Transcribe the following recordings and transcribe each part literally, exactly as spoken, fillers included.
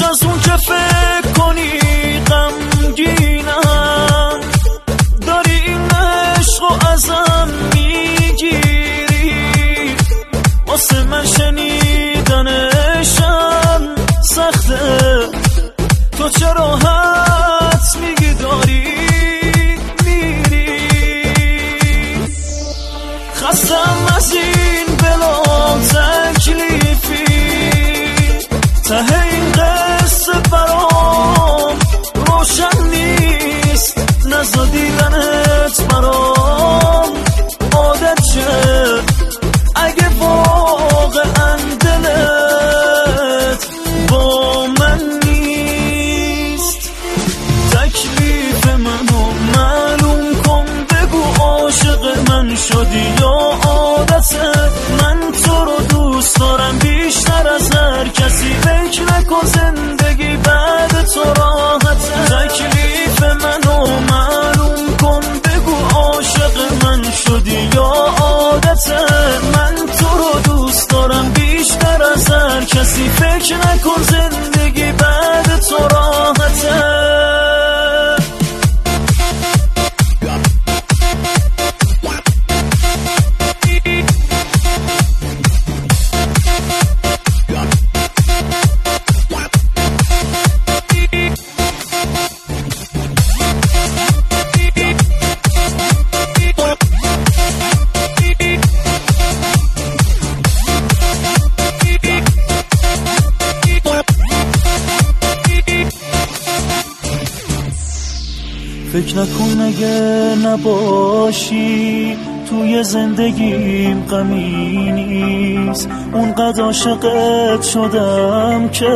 از اون که فکر کنی غمگینم، داری این عشق و ازم میگیری. واسه من شنیدنشم سخته، تو چرا حدس میگی داری میری. خستم از این بلا تکلیفی، ته این قصه برام روشن نیست. نزا دیدنت برام عادت شه، اگه واقعا دلت با من نیست. تکلیف منو معلوم کن، بگو عاشق من شدی یا عادته. من تو رو دوست دارم بیشتر از هر کسی، فکر نکن زندگی بعد تو راحته. تکلیف منو معلوم کن، بگو عاشق من شدی یا عادته. من تو رو دوست دارم بیشتر از هر کسی، فکر نکن زندگی بعد تو راحته. فکر نکن اگه نباشی توی زندگیم غمی نیست. اونقدر عاشقت شدم که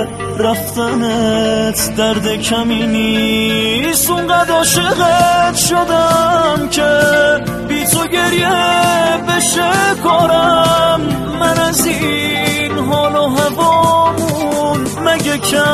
رفتنت درد کمی نیست. اونقدر عاشقت شدم که بی تو گریه بشه کارم. من از این حال و هوامون مگه کم